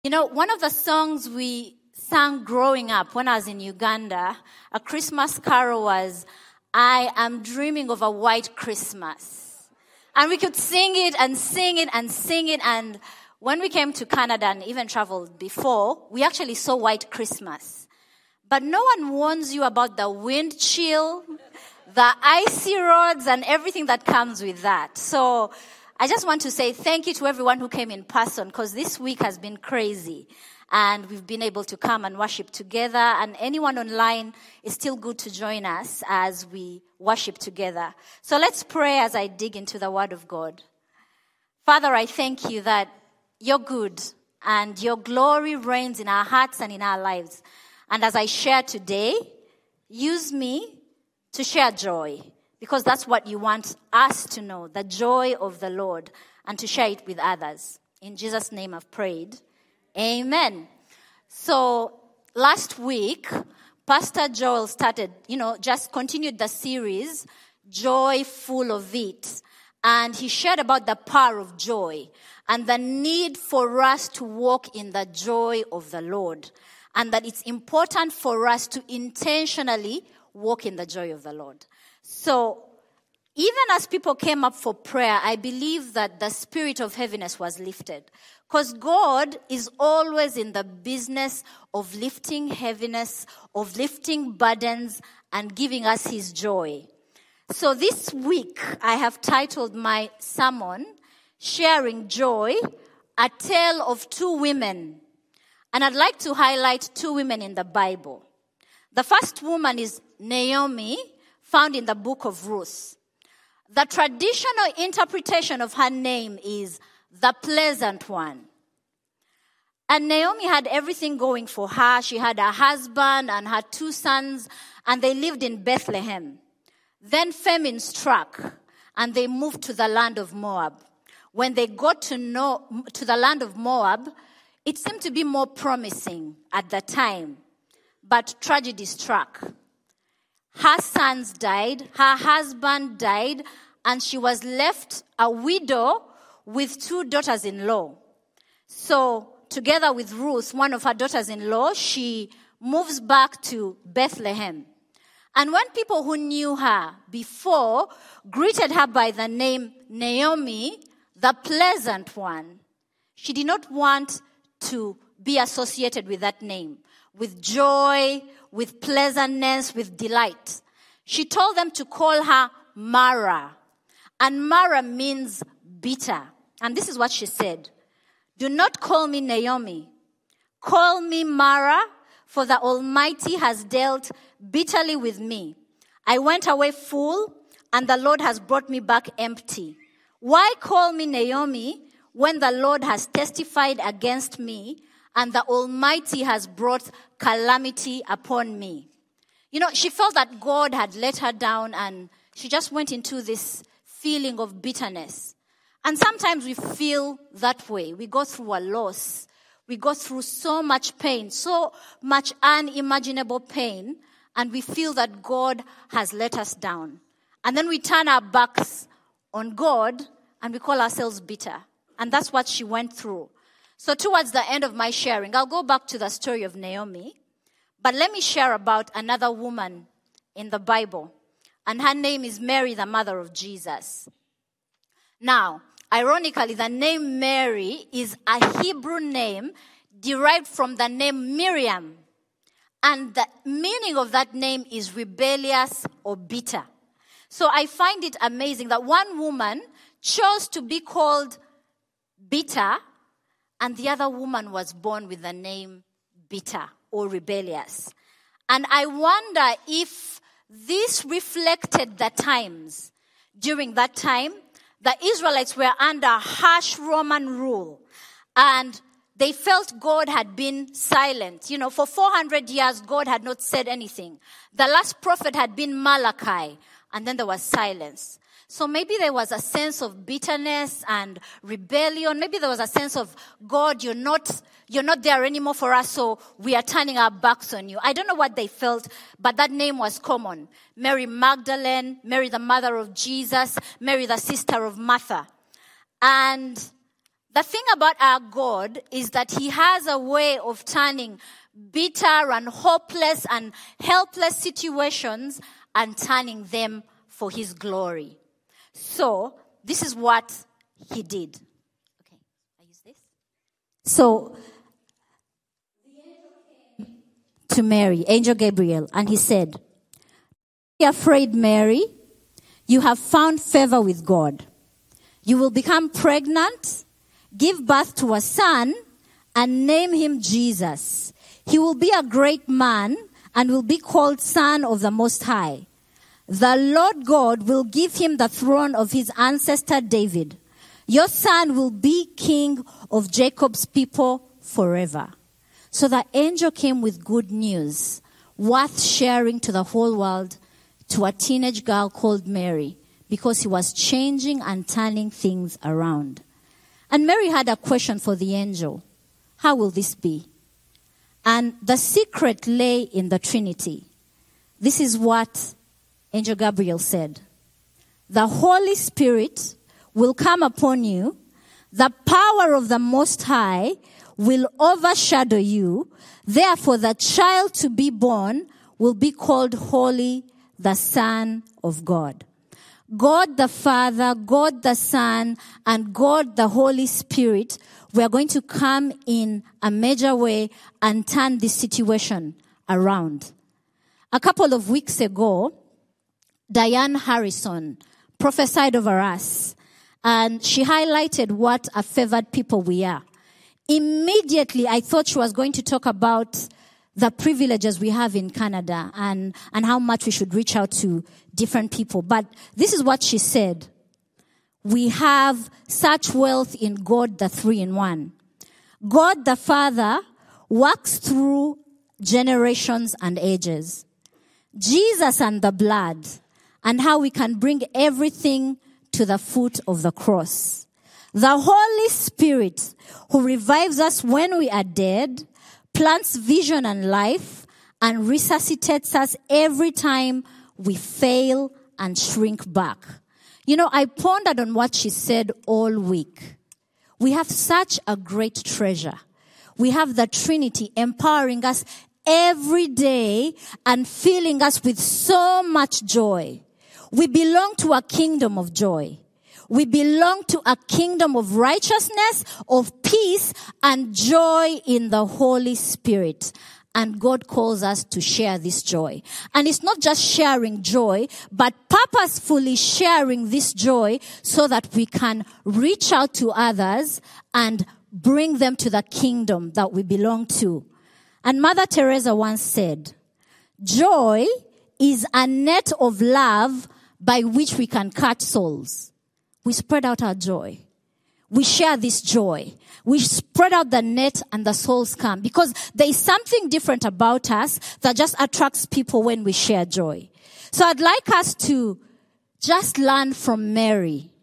You know, one of the songs we sang growing up when I was in Uganda, a Christmas carol was, I am dreaming of a white Christmas. And we could sing it and sing it and sing it. And when we came to Canada and even traveled before, we actually saw white Christmas. But no one warns you about the wind chill, the icy roads, and everything that comes with that. So I just want to say thank you to everyone who came in person, because this week has been crazy. And we've been able to come and worship together. And anyone online, is still good to join us as we worship together. So let's pray as I dig into the Word of God. Father, I thank you that you're good and your glory reigns in our hearts and in our lives. And as I share today, use me to share joy, because that's what you want us to know, the joy of the Lord, and to share it with others. In Jesus' name I've prayed. Amen. So last week, Pastor Joel started, just continued the series, Joy Full of It. And he shared about the power of joy and the need for us to walk in the joy of the Lord. And that it's important for us to intentionally walk in the joy of the Lord. So even as people came up for prayer, I believe that the spirit of heaviness was lifted. Because God is always in the business of lifting heaviness, of lifting burdens, and giving us his joy. So this week, I have titled my sermon, Sharing Joy, a Tale of Two Women. And I'd like to highlight two women in the Bible. The first woman is Naomi, found in the book of Ruth. The traditional interpretation of her name is the pleasant one. And Naomi had everything going for her. She had a husband and her two sons, and they lived in Bethlehem. Then famine struck, and they moved to the land of Moab. When they got to the land of Moab, it seemed to be more promising at the time, but tragedy struck. Her sons died, her husband died, and she was left a widow with two daughters-in-law. So, together with Ruth, one of her daughters-in-law, she moves back to Bethlehem. And when people who knew her before greeted her by the name Naomi, the pleasant one, she did not want to be associated with that name, with joy, with pleasantness, with delight. She told them to call her Mara. And Mara means bitter. And this is what she said. Do not call me Naomi. Call me Mara, for the Almighty has dealt bitterly with me. I went away full, and the Lord has brought me back empty. Why call me Naomi when the Lord has testified against me and the Almighty has brought calamity upon me? She felt that God had let her down, and she just went into this feeling of bitterness. And sometimes we feel that way. We go through a loss. We go through so much pain, so much unimaginable pain, and we feel that God has let us down. And then we turn our backs on God and we call ourselves bitter. And that's what she went through. So towards the end of my sharing, I'll go back to the story of Naomi, but let me share about another woman in the Bible. And her name is Mary, the mother of Jesus. Now, ironically, the name Mary is a Hebrew name derived from the name Miriam. And the meaning of that name is rebellious or bitter. So I find it amazing that one woman chose to be called bitter, and the other woman was born with the name bitter or rebellious. And I wonder if this reflected the times. During that time, the Israelites were under harsh Roman rule, and they felt God had been silent. For 400 years, God had not said anything. The last prophet had been Malachi, and then there was silence. So maybe there was a sense of bitterness and rebellion. Maybe there was a sense of, God, you're not there anymore for us, so we are turning our backs on you. I don't know what they felt, but that name was common. Mary Magdalene, Mary the mother of Jesus, Mary the sister of Martha. And The thing about our God is that he has a way of turning bitter and hopeless and helpless situations and turning them for his glory. So, this is what he did. Okay, I use this. So, the angel came to Mary, Angel Gabriel, and he said, "Don't be afraid, Mary. You have found favor with God. You will become pregnant, give birth to a son, and name him Jesus. He will be a great man and will be called Son of the Most High. The Lord God will give him the throne of his ancestor David. Your son will be king of Jacob's people forever." So the angel came with good news, worth sharing to the whole world, to a teenage girl called Mary, because he was changing and turning things around. And Mary had a question for the angel. How will this be? And the secret lay in the Trinity. This is what Angel Gabriel said. The Holy Spirit will come upon you. The power of the Most High will overshadow you. Therefore, the child to be born will be called Holy, the Son of God. God the Father, God the Son, and God the Holy Spirit were going to come in a major way and turn this situation around. A couple of weeks ago, Diane Harrison prophesied over us, and she highlighted what a favored people we are. Immediately, I thought she was going to talk about the privileges we have in Canada and how much we should reach out to different people. But this is what she said. We have such wealth in God, the three-in-one. God the Father works through generations and ages. Jesus and the blood, and how we can bring everything to the foot of the cross. The Holy Spirit, who revives us when we are dead, plants vision and life, and resuscitates us every time we fail and shrink back. You know, I pondered on what she said all week. We have such a great treasure. We have the Trinity empowering us every day and filling us with so much joy. We belong to a kingdom of joy. We belong to a kingdom of righteousness, of peace, and joy in the Holy Spirit. And God calls us to share this joy. And it's not just sharing joy, but purposefully sharing this joy so that we can reach out to others and bring them to the kingdom that we belong to. And Mother Teresa once said, "Joy is a net of love by which we can catch souls." We spread out our joy. We share this joy. We spread out the net and the souls come, because there is something different about us that just attracts people when we share joy. So I'd like us to just learn from Mary.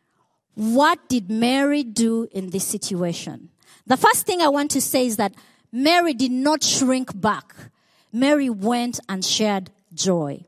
What did Mary do in this situation? The first thing I want to say is that Mary did not shrink back. Mary went and shared joy.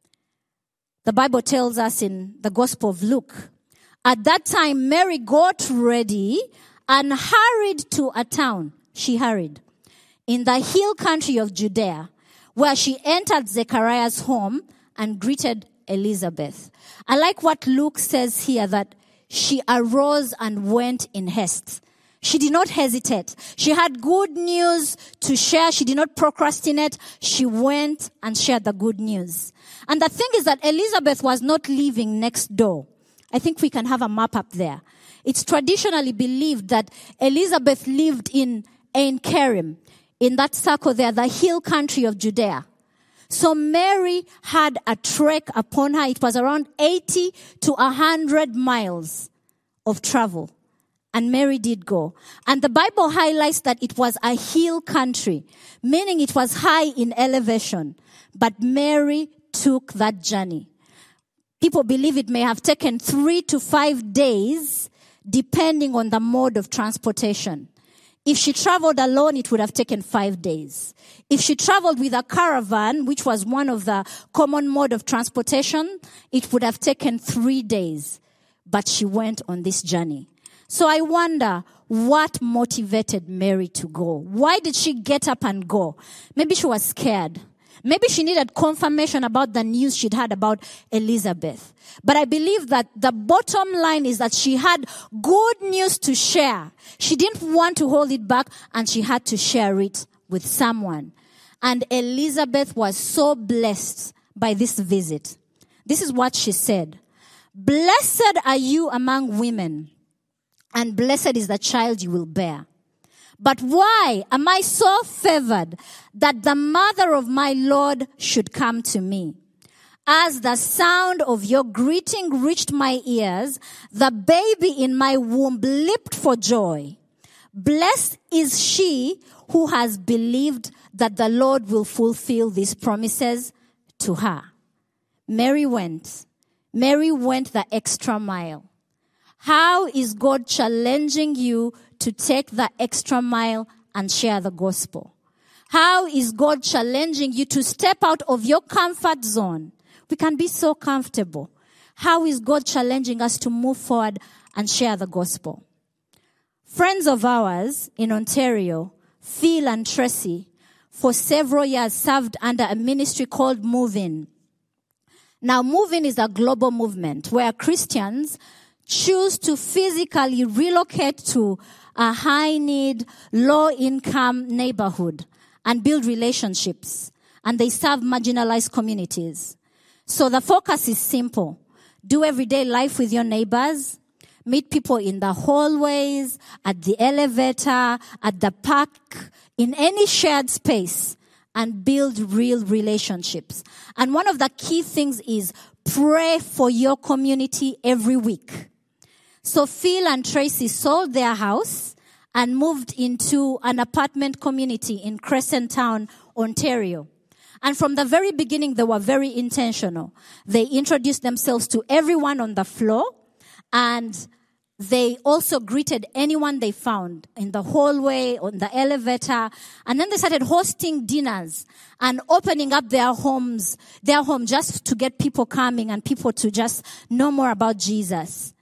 The Bible tells us in the Gospel of Luke, at that time Mary got ready and hurried to a town. She hurried in the hill country of Judea, where she entered Zechariah's home and greeted Elizabeth. I like what Luke says here, that she arose and went in haste. She did not hesitate. She had good news to share. She did not procrastinate. She went and shared the good news. And the thing is that Elizabeth was not living next door. I think we can have a map up there. It's traditionally believed that Elizabeth lived in Ein Kerim, in that circle there, the hill country of Judea. So Mary had a trek upon her. It was around 80 to 100 miles of travel. And Mary did go. And the Bible highlights that it was a hill country, meaning it was high in elevation. But Mary took that journey. People believe it may have taken 3 to 5 days, depending on the mode of transportation. If she traveled alone, it would have taken 5 days. If she traveled with a caravan, which was one of the common mode of transportation, it would have taken 3 days. But she went on this journey. So I wonder what motivated Mary to go. Why did she get up and go? Maybe she was scared. Maybe she needed confirmation about the news she'd had about Elizabeth. But I believe that the bottom line is that she had good news to share. She didn't want to hold it back, and she had to share it with someone. And Elizabeth was so blessed by this visit. This is what she said. "Blessed are you among women, and blessed is the child you will bear. But why am I so favored that the mother of my Lord should come to me? As the sound of your greeting reached my ears, the baby in my womb leaped for joy. Blessed is she who has believed that the Lord will fulfill these promises to her." Mary went. Mary went the extra mile. How is God challenging you to take the extra mile and share the gospel? How is God challenging you to step out of your comfort zone? We can be so comfortable. How is God challenging us to move forward and share the gospel? Friends of ours in Ontario, Phil and Tracy, for several years served under a ministry called Move In. Now, Move In is a global movement where Christians choose to physically relocate to a high-need, low-income neighborhood and build relationships. And they serve marginalized communities. So the focus is simple. Do everyday life with your neighbors. Meet people in the hallways, at the elevator, at the park, in any shared space, and build real relationships. And one of the key things is pray for your community every week. So Phil and Tracy sold their house and moved into an apartment community in Crescent Town, Ontario. And from the very beginning, they were very intentional. They introduced themselves to everyone on the floor, and they also greeted anyone they found in the hallway, on the elevator. And then they started hosting dinners and opening up their home just to get people coming and people to just know more about Jesus.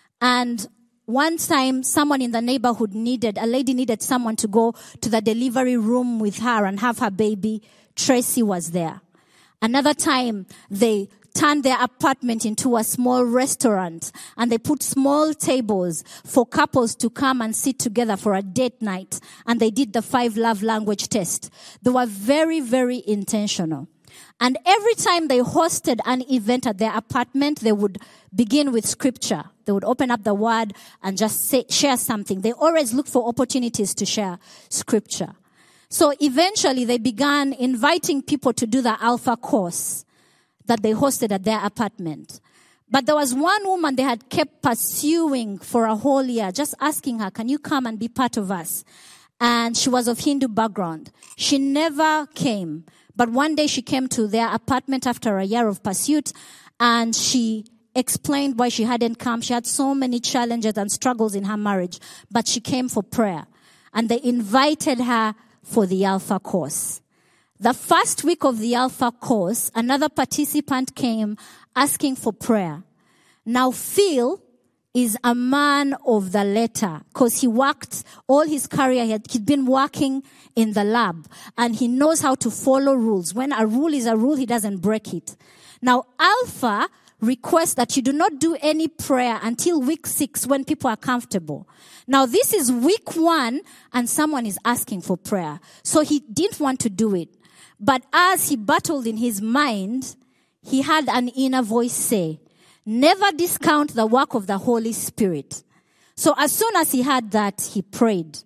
And one time, someone in the neighborhood a lady needed someone to go to the delivery room with her and have her baby. Tracy was there. Another time, they turned their apartment into a small restaurant, and they put small tables for couples to come and sit together for a date night. And they did the 5 love language test. They were very, very intentional. And every time they hosted an event at their apartment, they would begin with scripture. They would open up the word and just share something. They always look for opportunities to share scripture. So eventually they began inviting people to do the Alpha course that they hosted at their apartment. But there was one woman they had kept pursuing for a whole year, just asking her, "Can you come and be part of us?" And she was of Hindu background. She never came. But one day she came to their apartment after a year of pursuit, and she explained why she hadn't come. She had so many challenges and struggles in her marriage, but she came for prayer. And they invited her for the Alpha course. The first week of the Alpha course, another participant came asking for prayer. Now, Phil is a man of the letter, because he worked all his career. He'd been working in the lab, and he knows how to follow rules. When a rule is a rule, he doesn't break it. Now, Alpha requests that you do not do any prayer until week 6 when people are comfortable. Now, this is week 1, and someone is asking for prayer. So he didn't want to do it. But as he battled in his mind, he had an inner voice say, "Never discount the work of the Holy Spirit." So as soon as he had that, he prayed.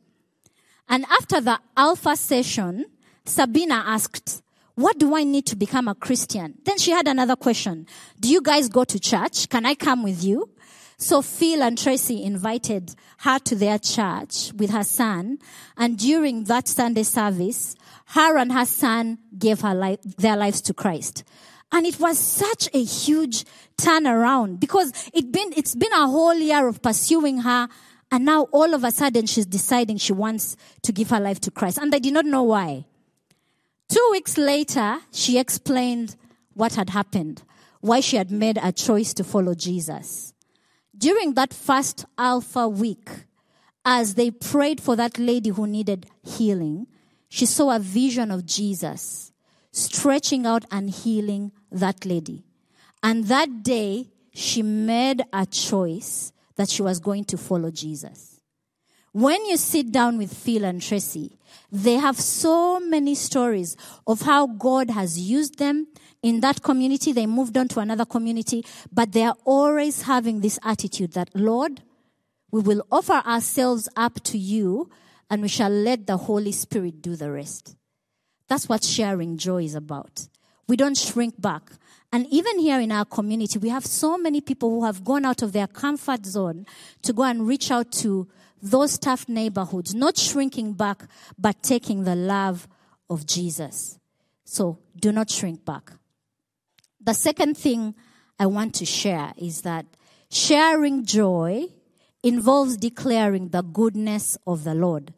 And after the Alpha session, Sabina asked, "What do I need to become a Christian?" Then she had another question. "Do you guys go to church? Can I come with you?" So Phil and Tracy invited her to their church with her son. And during that Sunday service, her and her son gave their lives to Christ. And it was such a huge turnaround, because it's been a whole year of pursuing her, and now all of a sudden she's deciding she wants to give her life to Christ. And they did not know why. 2 weeks later, she explained what had happened, why she had made a choice to follow Jesus. during that first Alpha week, as they prayed for that lady who needed healing, she saw a vision of Jesus stretching out and healing that lady. And that day, she made a choice that she was going to follow Jesus. When you sit down with Phil and Tracy, they have so many stories of how God has used them in that community. They moved on to another community, but they are always having this attitude that, Lord, we will offer ourselves up to you and we shall let the Holy Spirit do the rest. That's what sharing joy is about. We don't shrink back. And even here in our community, we have so many people who have gone out of their comfort zone to go and reach out to those tough neighborhoods, not shrinking back, but taking the love of Jesus. So do not shrink back. The second thing I want to share is that sharing joy involves declaring the goodness of the Lord.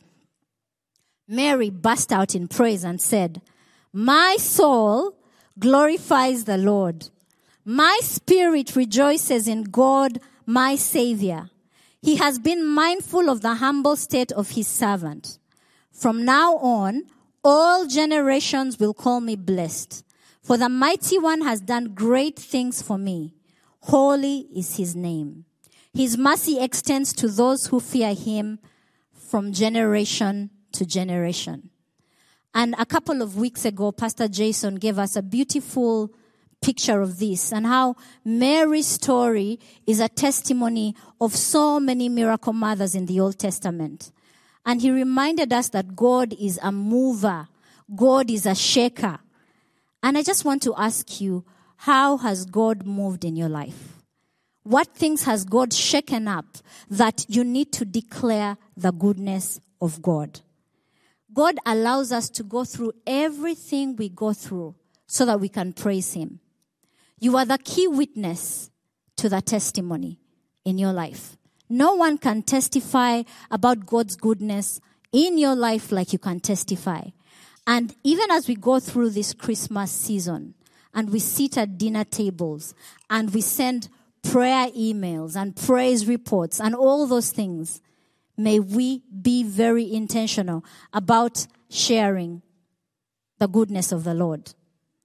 Mary burst out in praise and said, "My soul glorifies the Lord. My spirit rejoices in God, my Savior. He has been mindful of the humble state of his servant. From now on, all generations will call me blessed, for the Mighty One has done great things for me. Holy is his name. His mercy extends to those who fear him from generation to generation." And a couple of weeks ago, Pastor Jason gave us a beautiful picture of this and how Mary's story is a testimony of so many miracle mothers in the Old Testament. And he reminded us that God is a mover. God is a shaker. And I just want to ask you, how has God moved in your life? What things has God shaken up that you need to declare the goodness of God? God allows us to go through everything we go through so that we can praise him. You are the key witness to the testimony in your life. No one can testify about God's goodness in your life like you can testify. And even as we go through this Christmas season and we sit at dinner tables and we send prayer emails and praise reports and all those things, may we be very intentional about sharing the goodness of the Lord.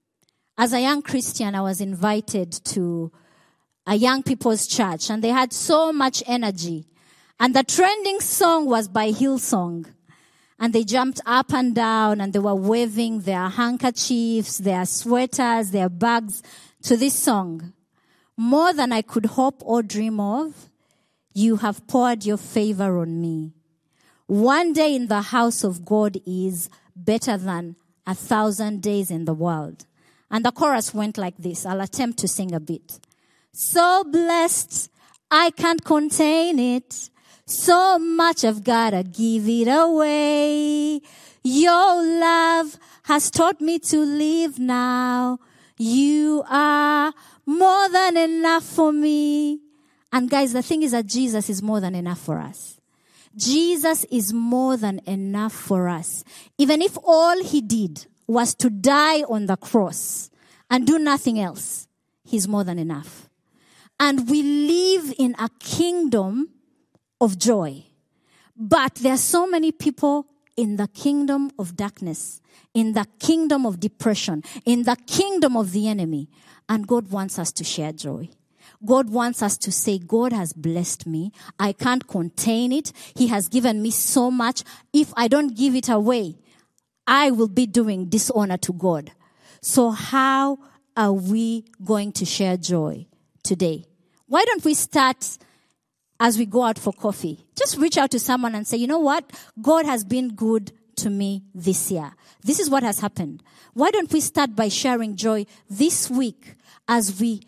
As a young Christian, I was invited to a young people's church, and they had so much energy. And the trending song was by Hillsong. And they jumped up and down, and they were waving their handkerchiefs, their sweaters, their bags to this song. More than I could hope or dream of, you have poured your favor on me. One day in the house of God is better than 1,000 days in the world. And the chorus went like this. I'll attempt to sing a bit. So blessed, I can't contain it. So much I've gotta give it away. Your love has taught me to live now. You are more than enough for me. And guys, the thing is that Jesus is more than enough for us. Jesus is more than enough for us. Even if all he did was to die on the cross and do nothing else, he's more than enough. And we live in a kingdom of joy. But there are so many people in the kingdom of darkness, in the kingdom of depression, in the kingdom of the enemy. And God wants us to share joy. God wants us to say, God has blessed me. I can't contain it. He has given me so much. If I don't give it away, I will be doing dishonor to God. So how are we going to share joy today? Why don't we start as we go out for coffee? Just reach out to someone and say, you know what? God has been good to me this year. This is what has happened. Why don't we start by sharing joy this week as we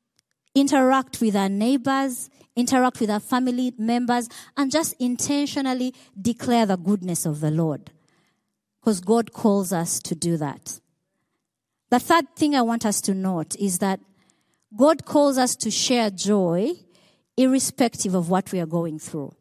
interact with our neighbors, interact with our family members, and just intentionally declare the goodness of the Lord. Because God calls us to do that. The third thing I want us to note is that God calls us to share joy irrespective of what we are going through.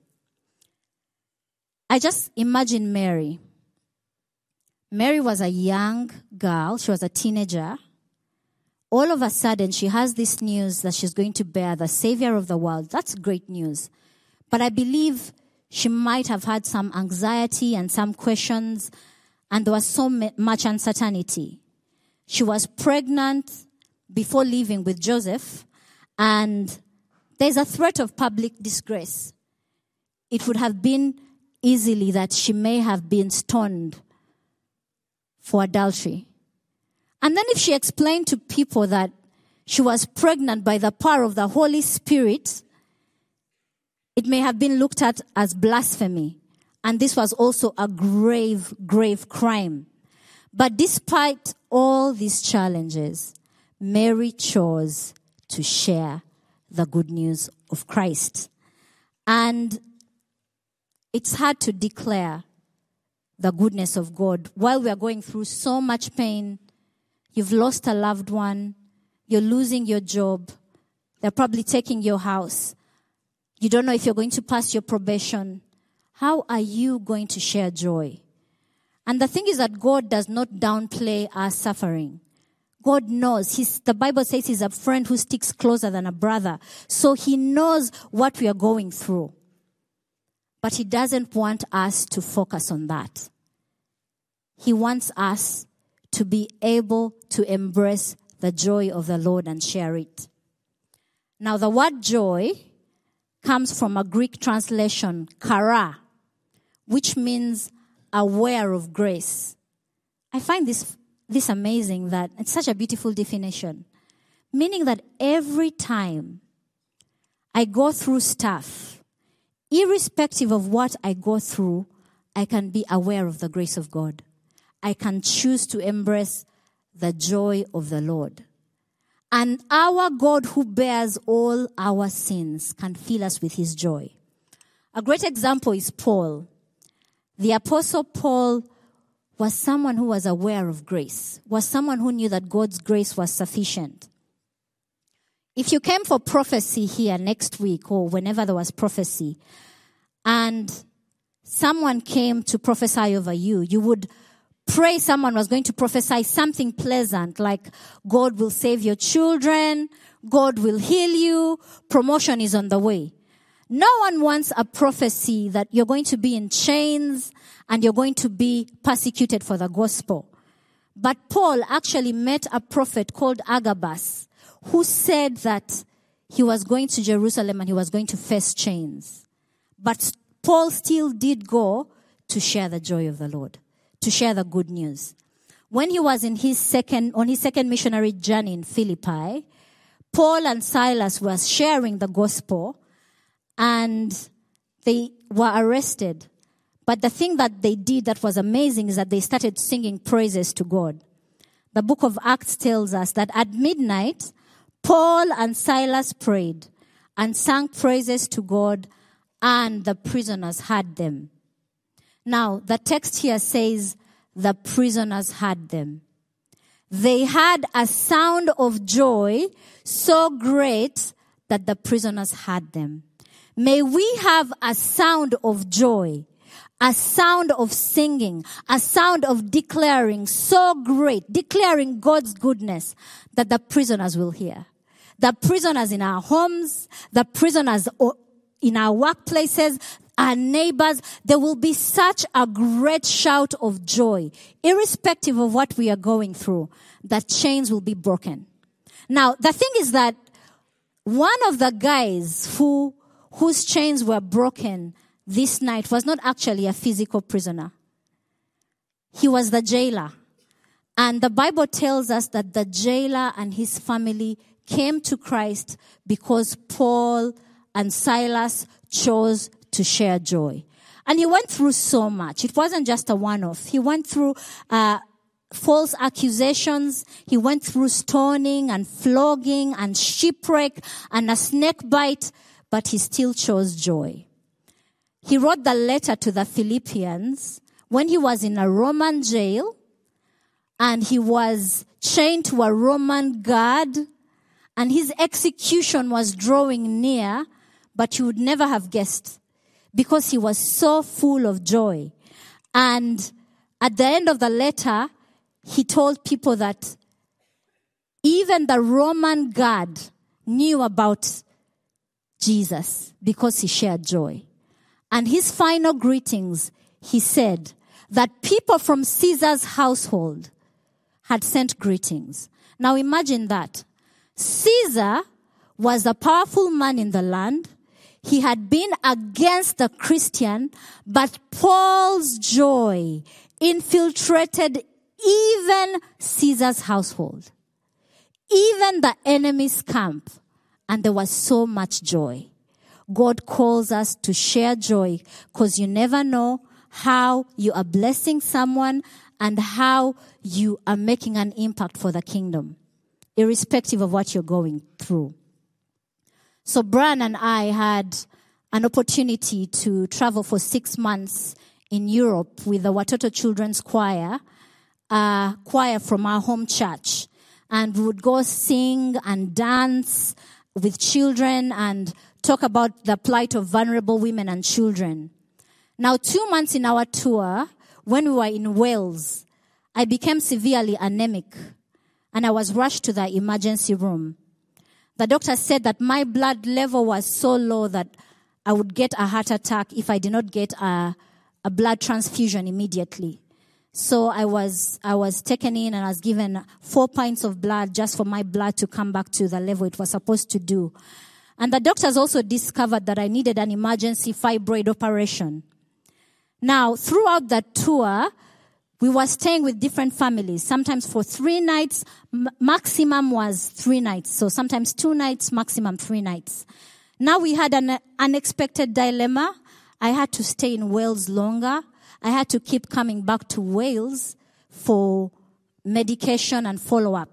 I just imagine Mary. Mary was a young girl. She was a teenager all of a sudden she has this news that she's going to bear the Savior of the world. That's great news. But I believe she might have had some anxiety and some questions, and there was so much uncertainty. She was pregnant before leaving with Joseph, and there's a threat of public disgrace. It would have been easily that she may have been stoned for adultery. And then if she explained to people that she was pregnant by the power of the Holy Spirit, it may have been looked at as blasphemy. And this was also a grave, grave crime. But despite all these challenges, Mary chose to share the good news of Christ. And it's hard to declare the goodness of God while we are going through so much pain. You've lost a loved one. You're losing your job. They're probably taking your house. You don't know if you're going to pass your probation. How are you going to share joy? And the thing is that God does not downplay our suffering. God knows. The Bible says he's a friend who sticks closer than a brother. So he knows what we are going through. But he doesn't want us to focus on that. He wants us to be able to embrace the joy of the Lord and share it. Now, the word joy comes from a Greek translation, chara, which means aware of grace. I find this amazing, that it's such a beautiful definition. Meaning that every time I go through stuff, irrespective of what I go through, I can be aware of the grace of God. I can choose to embrace the joy of the Lord. And our God, who bears all our sins, can fill us with his joy. A great example is Paul. The Apostle Paul was someone who was aware of grace, was someone who knew that God's grace was sufficient. If you came for prophecy here next week or whenever there was prophecy, and someone came to prophesy over you, you would pray someone was going to prophesy something pleasant, like God will save your children, God will heal you, promotion is on the way. No one wants a prophecy that you're going to be in chains and you're going to be persecuted for the gospel. But Paul actually met a prophet called Agabus, who said that he was going to Jerusalem and he was going to face chains. But Paul still did go to share the joy of the Lord, to share the good news. When he was on his second missionary journey in Philippi, Paul and Silas were sharing the gospel and they were arrested. But the thing that they did that was amazing is that they started singing praises to God. The book of Acts tells us that at midnight, Paul and Silas prayed and sang praises to God, and the prisoners heard them. Now, the text here says the prisoners heard them. They had a sound of joy so great that the prisoners heard them. May we have a sound of joy, a sound of singing, a sound of declaring so great, declaring God's goodness that the prisoners will hear. The prisoners in our homes, the prisoners in our workplaces, our neighbors, there will be such a great shout of joy, irrespective of what we are going through, that chains will be broken. Now, the thing is that one of the guys whose chains were broken this night was not actually a physical prisoner. He was the jailer. And the Bible tells us that the jailer and his family came to Christ because Paul and Silas chose to share joy. And he went through so much. It wasn't just a one-off. He went through false accusations. He went through stoning and flogging and shipwreck and a snake bite, but he still chose joy. He wrote the letter to the Philippians when he was in a Roman jail and he was chained to a Roman guard and his execution was drawing near, but you would never have guessed because he was so full of joy. And at the end of the letter, he told people that Even the Roman guard knew about Jesus because he shared joy. And his final greetings, he said that people from Caesar's household had sent greetings. Now imagine that. Caesar was a powerful man in the land. He had been against the Christian, but Paul's joy infiltrated even Caesar's household, even the enemy's camp, and there was so much joy. God calls us to share joy because you never know how you are blessing someone and how you are making an impact for the kingdom, irrespective of what you're going through. So Brian and I had an opportunity to travel for 6 months in Europe with the Watoto Children's Choir, a choir from our home church. And we would go sing and dance with children and talk about the plight of vulnerable women and children. Now, 2 months in our tour, when we were in Wales, I became severely anemic and I was rushed to the emergency room. The doctor said that my blood level was so low that I would get a heart attack if I did not get a blood transfusion immediately. So I was taken in and I was given 4 pints of blood just for my blood to come back to the level it was supposed to do. And the doctors also discovered that I needed an emergency fibroid operation. Now, throughout that tour, we were staying with different families, sometimes for 3 nights, maximum was 3 nights. So sometimes 2 nights, maximum 3 nights. Now we had an unexpected dilemma. I had to stay in Wales longer. I had to keep coming back to Wales for medication and follow-up.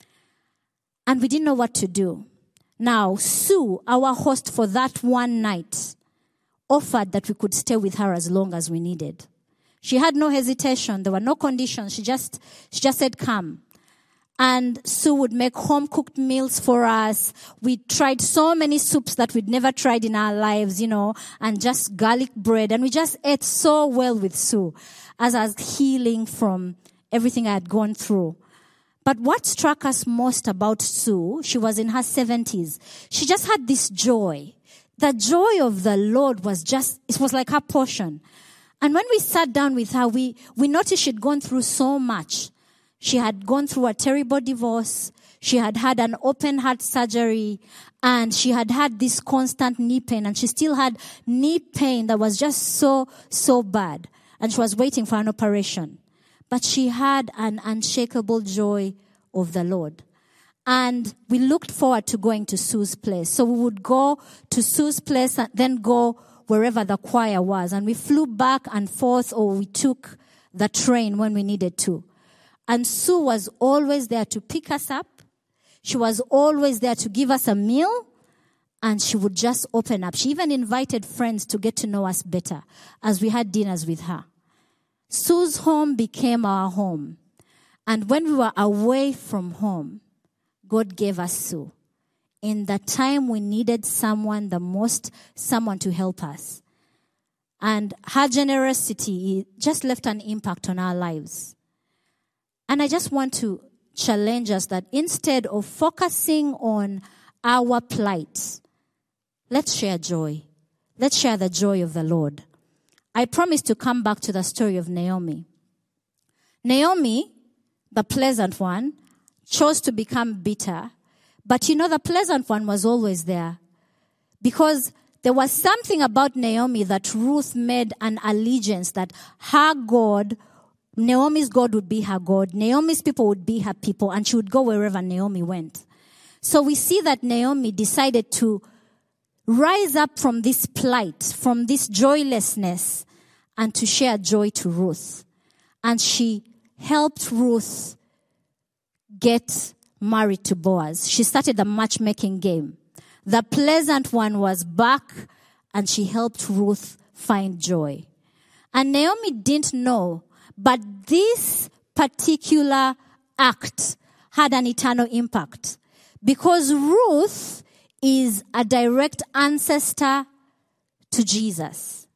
And we didn't know what to do. Now, Sue, our host for that one night, offered that we could stay with her as long as we needed. She had no hesitation. There were no conditions. She just said, come. And Sue would make home-cooked meals for us. We tried so many soups that we'd never tried in our lives, and just garlic bread. And we just ate so well with Sue as I was healing from everything I had gone through. But what struck us most about Sue, she was in her 70s. She just had this joy. The joy of the Lord it was like her portion. And when we sat down with her, we noticed she'd gone through so much. She had gone through a terrible divorce. She had had an open heart surgery, and she had had this constant knee pain, and she still had knee pain that was just so bad. And she was waiting for an operation. But she had an unshakable joy of the Lord. And we looked forward to going to Sue's place. So we would go to Sue's place and then go wherever the choir was. And we flew back and forth, or we took the train when we needed to. And Sue was always there to pick us up. She was always there to give us a meal. And she would just open up. She even invited friends to get to know us better as we had dinners with her. Sue's home became our home. And when we were away from home, God gave us Sue. In the time we needed someone the most, someone to help us. And her generosity just left an impact on our lives. And I just want to challenge us that instead of focusing on our plight, let's share joy. Let's share the joy of the Lord. I promise to come back to the story of Naomi. Naomi, the pleasant one, chose to become bitter. But the pleasant one was always there. Because there was something about Naomi that Ruth made an allegiance that her God, Naomi's God would be her God. Naomi's people would be her people. And she would go wherever Naomi went. So we see that Naomi decided to rise up from this plight, from this joylessness, and to share joy to Ruth. And she helped Ruth get married to Boaz. She started the matchmaking game. The pleasant one was back, and she helped Ruth find joy. And Naomi didn't know, but this particular act had an eternal impact. Because Ruth is a direct ancestor to Jesus.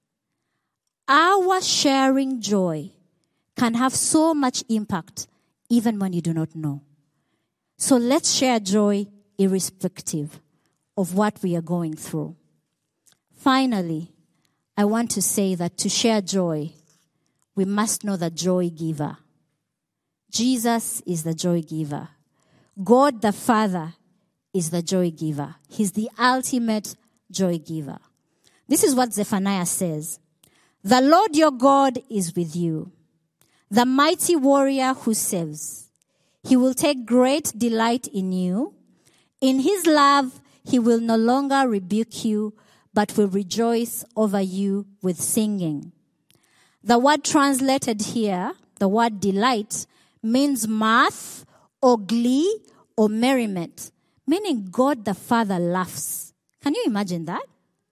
Our sharing joy can have so much impact even when you do not know. So let's share joy irrespective of what we are going through. Finally, I want to say that to share joy, we must know the joy giver. Jesus is the joy giver. God the Father is the joy giver. He's the ultimate joy giver. This is what Zephaniah says. The Lord your God is with you, the mighty warrior who saves. He will take great delight in you. In his love, he will no longer rebuke you, but will rejoice over you with singing. The word translated here, the word delight, means mirth or glee or merriment, meaning God the Father laughs. Can you imagine that?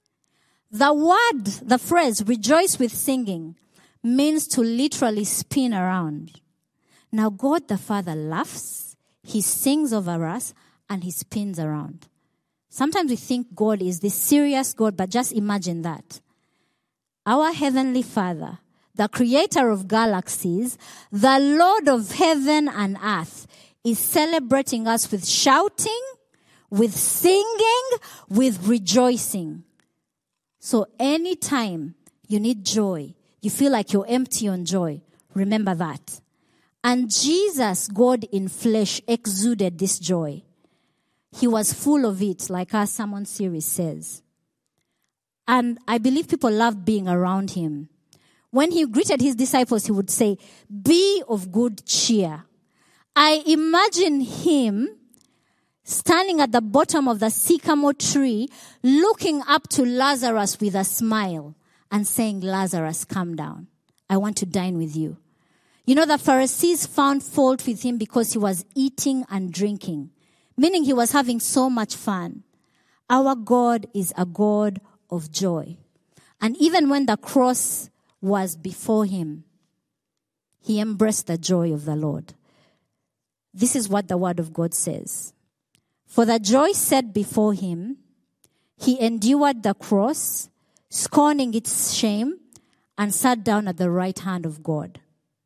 The phrase rejoice with singing means to literally spin around. Now God the Father laughs, he sings over us, and he spins around. Sometimes we think God is this serious God, but just imagine that. Our Heavenly Father, the creator of galaxies, the Lord of heaven and earth, is celebrating us with shouting, with singing, with rejoicing. So anytime you need joy, you feel like you're empty on joy, remember that. And Jesus, God in flesh, exuded this joy. He was full of it, like our sermon series says. And I believe people loved being around him. When he greeted his disciples, he would say, "Be of good cheer." I imagine him standing at the bottom of the sycamore tree, looking up to Lazarus with a smile and saying, "Lazarus, come down. I want to dine with you." You know, the Pharisees found fault with him because he was eating and drinking, meaning he was having so much fun. Our God is a God of joy. And even when the cross was before him, he embraced the joy of the Lord. This is what the word of God says. For the joy set before him, he endured the cross, scorning its shame, and sat down at the right hand of God.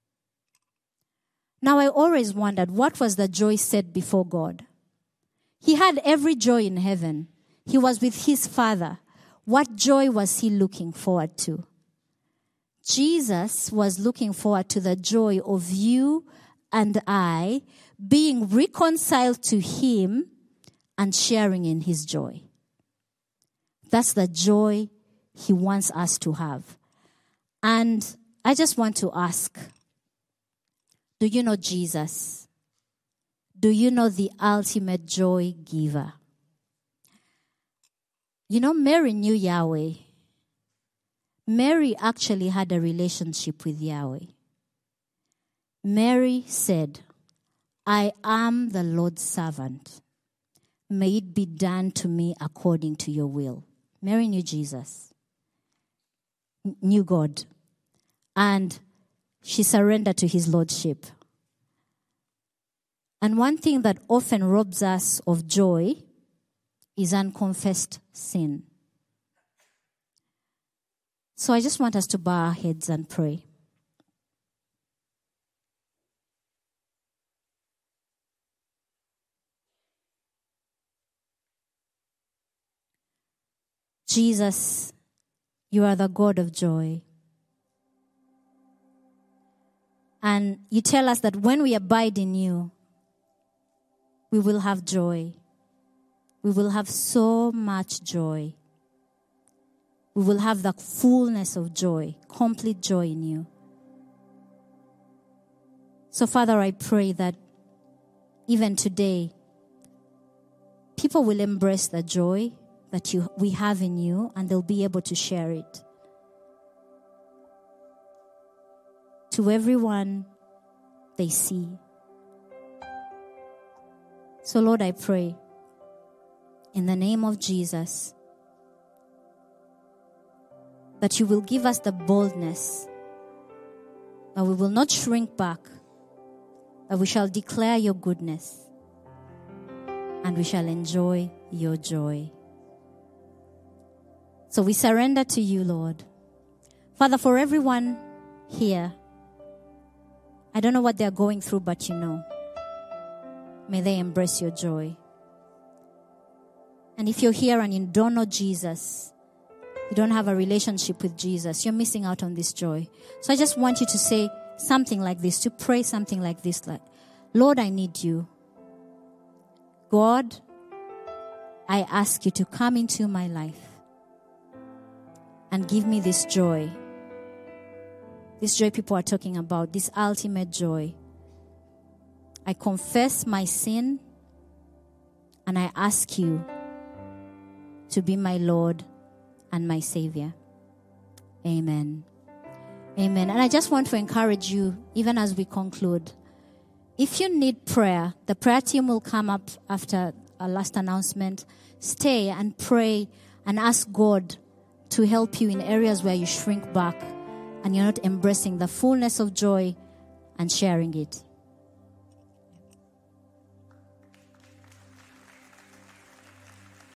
Now I always wondered, what was the joy set before God? He had every joy in heaven. He was with his Father. What joy was he looking forward to? Jesus was looking forward to the joy of you and I being reconciled to him and sharing in his joy. That's the joy he wants us to have. And I just want to ask, do you know Jesus? Do you know the ultimate joy giver? You know, Mary knew Yahweh. Mary actually had a relationship with Yahweh. Mary said, "I am the Lord's servant. May it be done to me according to your will." Mary knew Jesus, knew God, and she surrendered to his lordship. And one thing that often robs us of joy is unconfessed sin. So I just want us to bow our heads and pray. Jesus, you are the God of joy. And you tell us that when we abide in you, we will have joy. We will have so much joy. We will have the fullness of joy, complete joy in you. So, Father, I pray that even today, people will embrace the joy that we have in you, and they'll be able to share it to everyone they see. So, Lord, I pray in the name of Jesus that you will give us the boldness, that we will not shrink back, that we shall declare your goodness, and we shall enjoy your joy. So we surrender to you, Lord. Father, for everyone here, I don't know what they're going through, but you know. may they embrace your joy. And if you're here and you don't know Jesus, you don't have a relationship with Jesus, you're missing out on this joy. So I just want you to say something like this, to pray something like this, like, Lord, I need you. God, I ask you to come into my life and give me this joy. This joy people are talking about, this ultimate joy. I confess my sin and I ask you to be my Lord and my Savior. Amen. Amen. And I just want to encourage you, even as we conclude, if you need prayer, the prayer team will come up after our last announcement. Stay and pray and ask God to help you in areas where you shrink back and you're not embracing the fullness of joy and sharing it.